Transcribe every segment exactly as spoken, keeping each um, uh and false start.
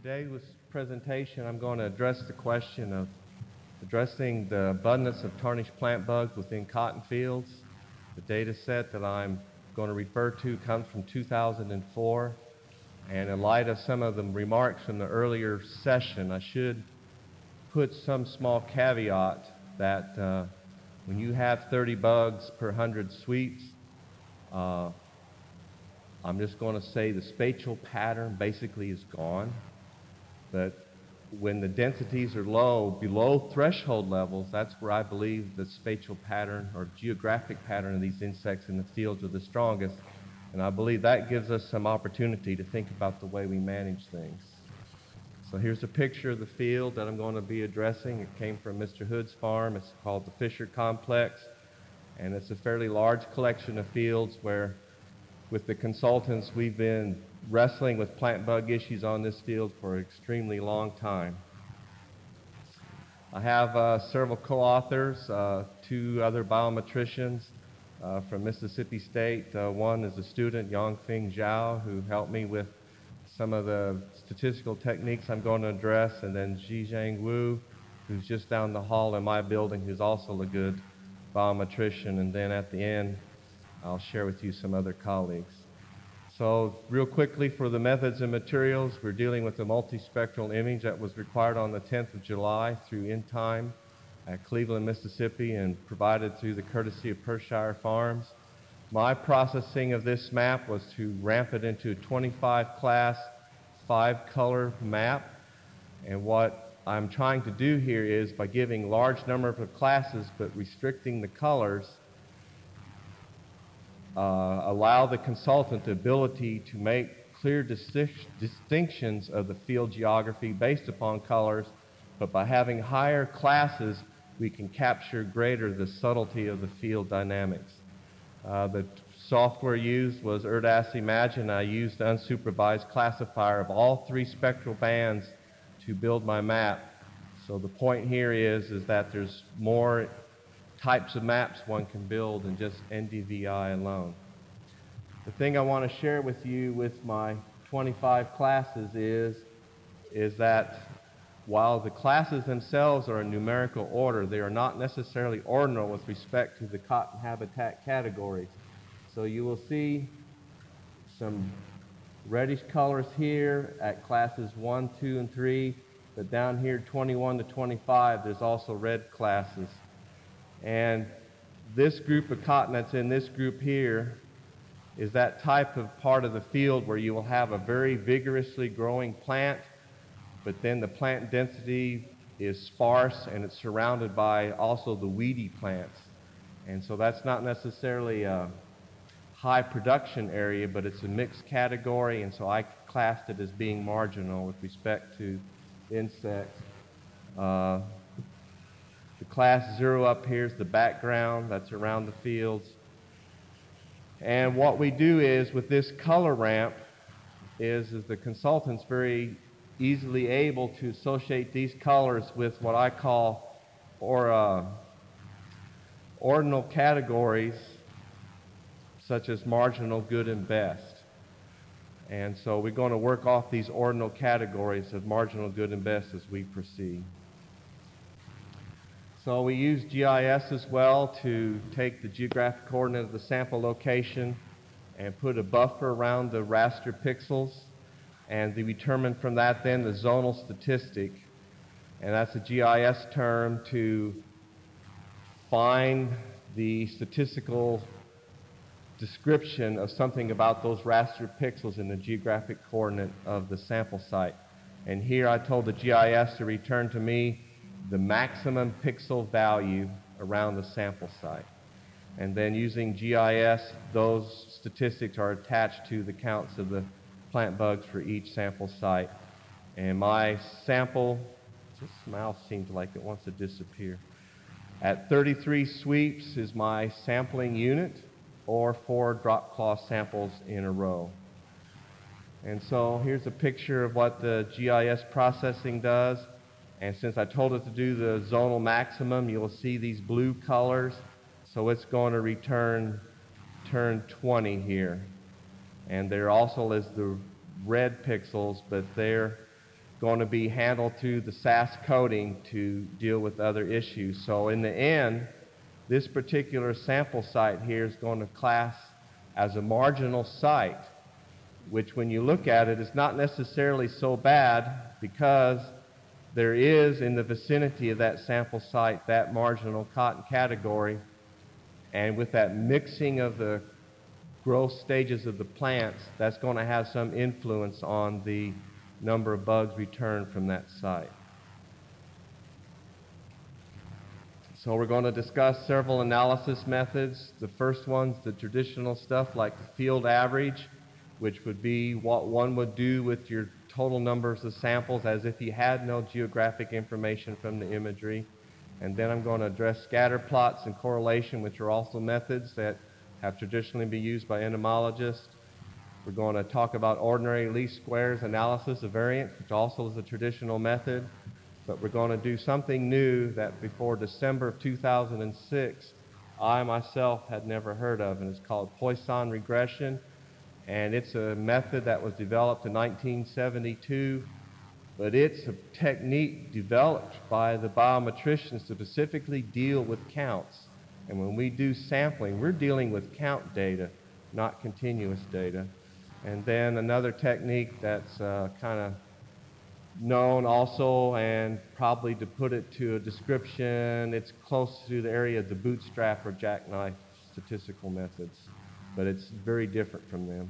Today with presentation, I'm going to address the question of addressing the abundance of tarnished plant bugs within cotton fields. The data set that I'm going to refer to comes from two thousand four, and in light of some of the remarks from the earlier session, I should put some small caveat that uh, when you have thirty bugs per one hundred sweeps, uh, I'm just going to say the spatial pattern basically is gone. But when the densities are low, below threshold levels, that's where I believe the spatial pattern or geographic pattern of these insects in the fields are the strongest. And I believe that gives us some opportunity to think about the way we manage things. So here's a picture of the field that I'm going to be addressing. It came from Mister Hood's farm. It's called the Fisher Complex. And it's a fairly large collection of fields where, with the consultants, we've been wrestling with plant bug issues on this field for an extremely long time. I have uh, several co-authors, uh, two other biometricians uh, from Mississippi State. Uh, one is a student, Yongfeng Zhao, who helped me with some of the statistical techniques I'm going to address, and then Zhizhang Wu, who's just down the hall in my building, who's also a good biometrician. And then at the end, I'll share with you some other colleagues. So real quickly for the methods and materials, we're dealing with a multispectral image that was required on the tenth of July through In Time at Cleveland, Mississippi, and provided through the courtesy of Pershire Farms. My processing of this map was to ramp it into a twenty-five class, five color map. And what I'm trying to do here is, by giving large number of classes but restricting the colors, Uh, allow the consultant the ability to make clear distinc- distinctions of the field geography based upon colors, but by having higher classes, we can capture greater the subtlety of the field dynamics. Uh, the t- software used was Erdas Imagine. I used the unsupervised classifier of all three spectral bands to build my map. So the point here is, is that there's more types of maps one can build than just N D V I alone. The thing I want to share with you with my twenty-five classes is, is that while the classes themselves are in numerical order, they are not necessarily ordinal with respect to the cotton habitat categories. So you will see some reddish colors here at classes one, two, and three, but down here twenty-one to twenty-five, there's also red classes. And this group of cotton that's in this group here is that type of part of the field where you will have a very vigorously growing plant, but then the plant density is sparse and it's surrounded by also the weedy plants. And so that's not necessarily a high production area, but it's a mixed category, and so I classed it as being marginal with respect to insects. Uh, The class zero up here is the background that's around the fields. And what we do is, with this color ramp, is, is the consultant's very easily able to associate these colors with what I call or uh, ordinal categories, such as marginal, good, and best. And so we're going to work off these ordinal categories of marginal, good, and best as we proceed. So we use G I S as well to take the geographic coordinate of the sample location and put a buffer around the raster pixels, and we determine from that then the zonal statistic, and that's a G I S term to find the statistical description of something about those raster pixels in the geographic coordinate of the sample site. And here I told the G I S to return to me the maximum pixel value around the sample site. And then using G I S, those statistics are attached to the counts of the plant bugs for each sample site. And my sample, this mouse seems like it wants to disappear. At thirty-three sweeps is my sampling unit, or four drop cloth samples in a row. And so here's a picture of what the G I S processing does. And since I told it to do the zonal maximum, you will see these blue colors. So it's going to return turn twenty here. And there also is the red pixels, but they're going to be handled through the S A S coding to deal with other issues. So in the end, this particular sample site here is going to class as a marginal site, which when you look at it is not necessarily so bad, because there is in the vicinity of that sample site that marginal cotton category, and with that mixing of the growth stages of the plants, that's going to have some influence on the number of bugs returned from that site. So we're going to discuss several analysis methods. The first one's the traditional stuff like the field average, which would be what one would do with your total numbers of samples as if you had no geographic information from the imagery. And then I'm going to address scatter plots and correlation, which are also methods that have traditionally been used by entomologists. We're going to talk about ordinary least squares analysis of variance, which also is a traditional method. But we're going to do something new that before December of two thousand six, I myself had never heard of, and it's called Poisson regression. And it's a method that was developed in nineteen seventy-two, but it's a technique developed by the biometricians to specifically deal with counts. And when we do sampling, we're dealing with count data, not continuous data. And then another technique that's uh, kind of known also, and probably to put it to a description, it's close to the area of the bootstrap or jackknife statistical methods, but it's very different from them.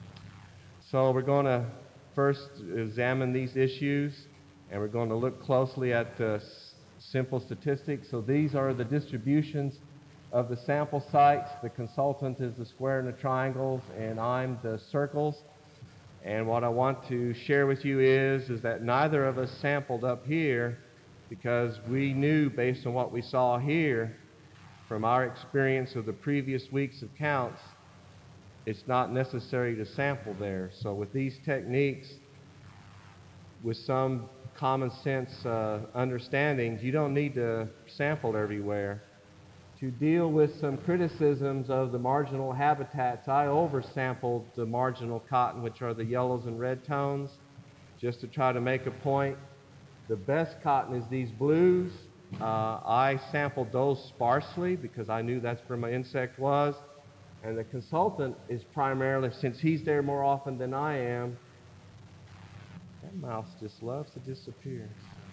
So we're going to first examine these issues, and we're going to look closely at uh, simple statistics. So these are the distributions of the sample sites. The consultant is the square and the triangles, and I'm the circles. And what I want to share with you is, is that neither of us sampled up here, because we knew based on what we saw here from our experience of the previous weeks of counts, it's not necessary to sample there. So with these techniques, with some common sense uh, understandings, you don't need to sample everywhere. To deal with some criticisms of the marginal habitats, I oversampled the marginal cotton, which are the yellows and red tones, just to try to make a point. The best cotton is these blues. Uh, I sampled those sparsely because I knew that's where my insect was. And the consultant is primarily, since he's there more often than I am, that mouse just loves to disappear.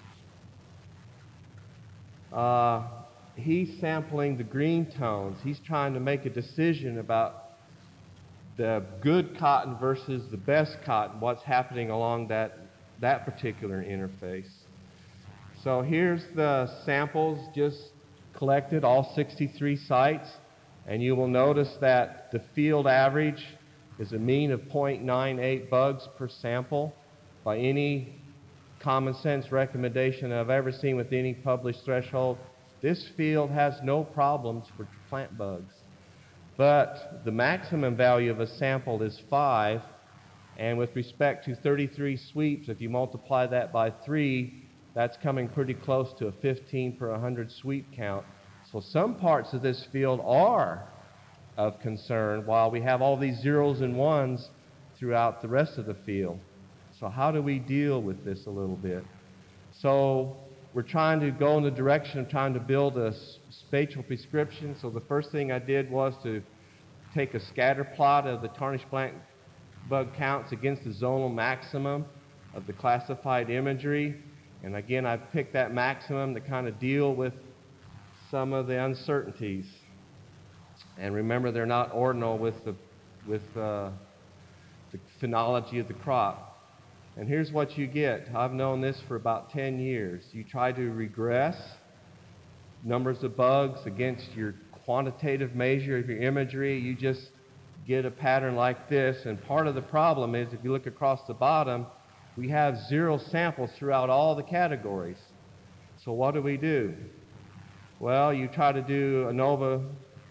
Uh, he's sampling the green tones. He's trying to make a decision about the good cotton versus the best cotton, what's happening along that, that particular interface. So here's the samples just collected, all sixty-three sites, and you will notice that the field average is a mean of zero point nine eight bugs per sample. By any common sense recommendation I've ever seen with any published threshold, this field has no problems for plant bugs. But the maximum value of a sample is five, and with respect to thirty-three sweeps, if you multiply that by three, that's coming pretty close to a fifteen per one hundred sweep count. So some parts of this field are of concern, while we have all these zeros and ones throughout the rest of the field. So how do we deal with this a little bit? So we're trying to go in the direction of trying to build a spatial prescription. So the first thing I did was to take a scatter plot of the tarnished plant bug counts against the zonal maximum of the classified imagery. And again, I picked that maximum to kind of deal with some of the uncertainties. And remember, they're not ordinal with the, with, uh, the phenology of the crop. And here's what you get. I've known this for about ten years. You try to regress numbers of bugs against your quantitative measure of your imagery. You just get a pattern like this. And part of the problem is, if you look across the bottom, we have zero samples throughout all the categories. So what do we do? Well, you try to do ANOVA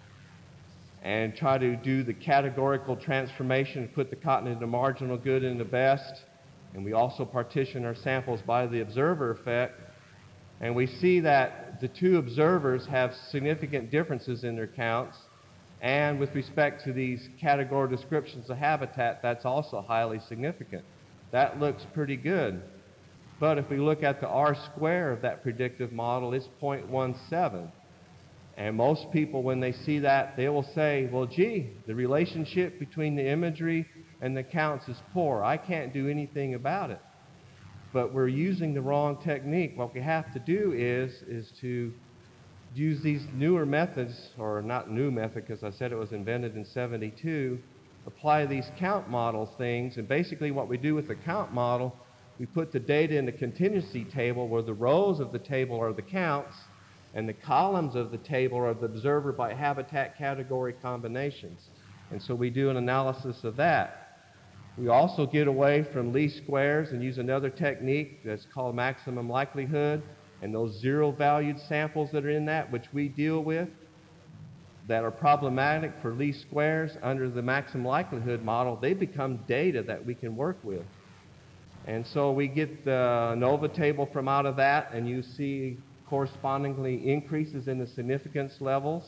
and try to do the categorical transformation, put the cotton into marginal good and the best. And we also partition our samples by the observer effect. And we see that the two observers have significant differences in their counts. And with respect to these categorical descriptions of habitat, that's also highly significant. That looks pretty good. But if we look at the R square of that predictive model, it's zero point one seven. And most people, when they see that, they will say, well, gee, the relationship between the imagery and the counts is poor. I can't do anything about it. But we're using the wrong technique. What we have to do is, is to use these newer methods, or not new method, because I said it was invented in seventy-two, apply these count model things. And basically what we do with the count model, we put the data in the contingency table where the rows of the table are the counts, and the columns of the table are the observer by habitat category combinations. And so we do an analysis of that. We also get away from least squares and use another technique that's called maximum likelihood. And those zero-valued samples that are in that, which we deal with, that are problematic for least squares under the maximum likelihood model, they become data that we can work with. And so we get the ANOVA table from out of that, and you see correspondingly increases in the significance levels.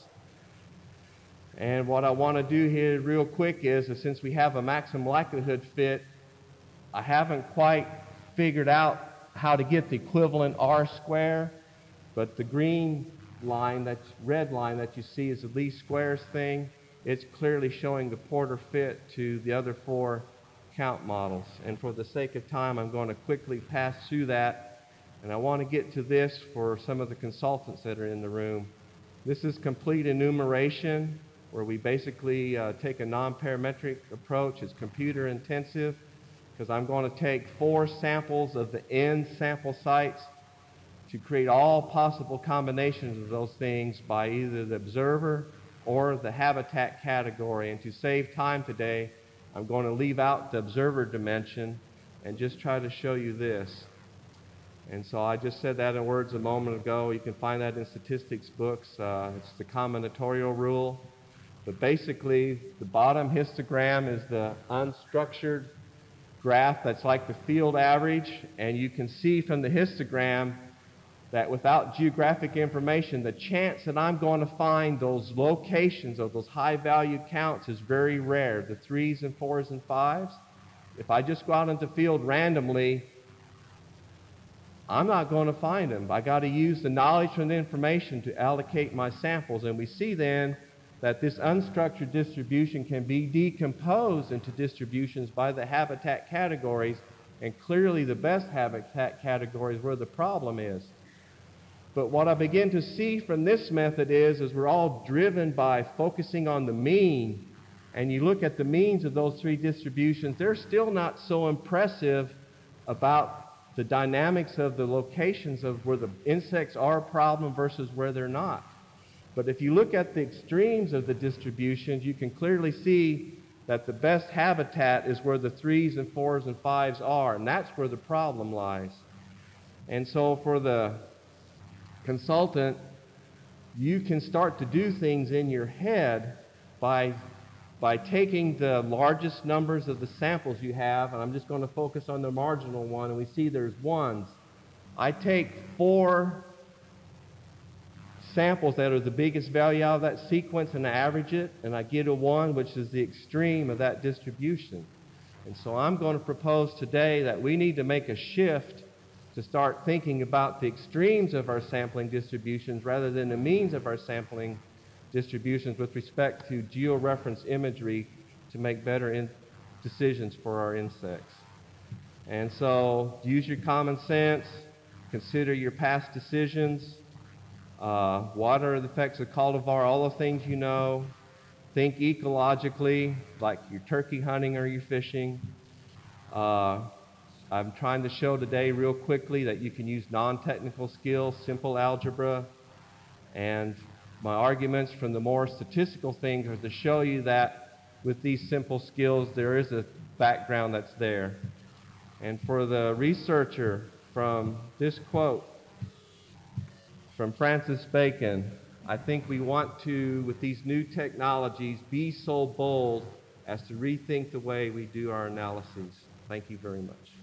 And what I want to do here real quick is, is since we have a maximum likelihood fit, I haven't quite figured out how to get the equivalent R square, but the green line, that red line that you see is the least squares thing. It's clearly showing the Porter fit to the other four count models. And for the sake of time, I'm going to quickly pass through that. And I want to get to this for some of the consultants that are in the room. This is complete enumeration, where we basically uh, take a non-parametric approach. It's computer intensive, because I'm going to take four samples of the N sample sites to create all possible combinations of those things by either the observer or the habitat category. And to save time today, I'm going to leave out the observer dimension and just try to show you this. And so I just said that in words a moment ago. You can find that in statistics books. Uh, it's the combinatorial rule. But basically, the bottom histogram is the unstructured graph that's like the field average. And you can see from the histogram that without geographic information, the chance that I'm going to find those locations of those high-value counts is very rare, the threes and fours and fives. If I just go out into the field randomly, I'm not going to find them. I got to use the knowledge from the information to allocate my samples. And we see then that this unstructured distribution can be decomposed into distributions by the habitat categories, and clearly the best habitat category is where the problem is. But what I begin to see from this method is, is we're all driven by focusing on the mean. And you look at the means of those three distributions, they're still not so impressive about the dynamics of the locations of where the insects are a problem versus where they're not. But if you look at the extremes of the distributions, you can clearly see that the best habitat is where the threes and fours and fives are, and that's where the problem lies. And so for the consultant, you can start to do things in your head by by taking the largest numbers of the samples you have, and I'm just going to focus on the marginal one, and we see there's ones. I take four samples that are the biggest value out of that sequence, and I average it, and I get a one, which is the extreme of that distribution. And so I'm going to propose today that we need to make a shift to start thinking about the extremes of our sampling distributions rather than the means of our sampling distributions with respect to georeference imagery to make better in decisions for our insects. And so use your common sense, consider your past decisions, uh, what are the effects of cultivar, all the things you know. Think ecologically, like you're turkey hunting or you're fishing. Uh, I'm trying to show today real quickly that you can use non-technical skills, simple algebra, and my arguments from the more statistical things are to show you that with these simple skills there is a background that's there. And for the researcher, from this quote from Francis Bacon, I think we want to, with these new technologies, be so bold as to rethink the way we do our analyses. Thank you very much.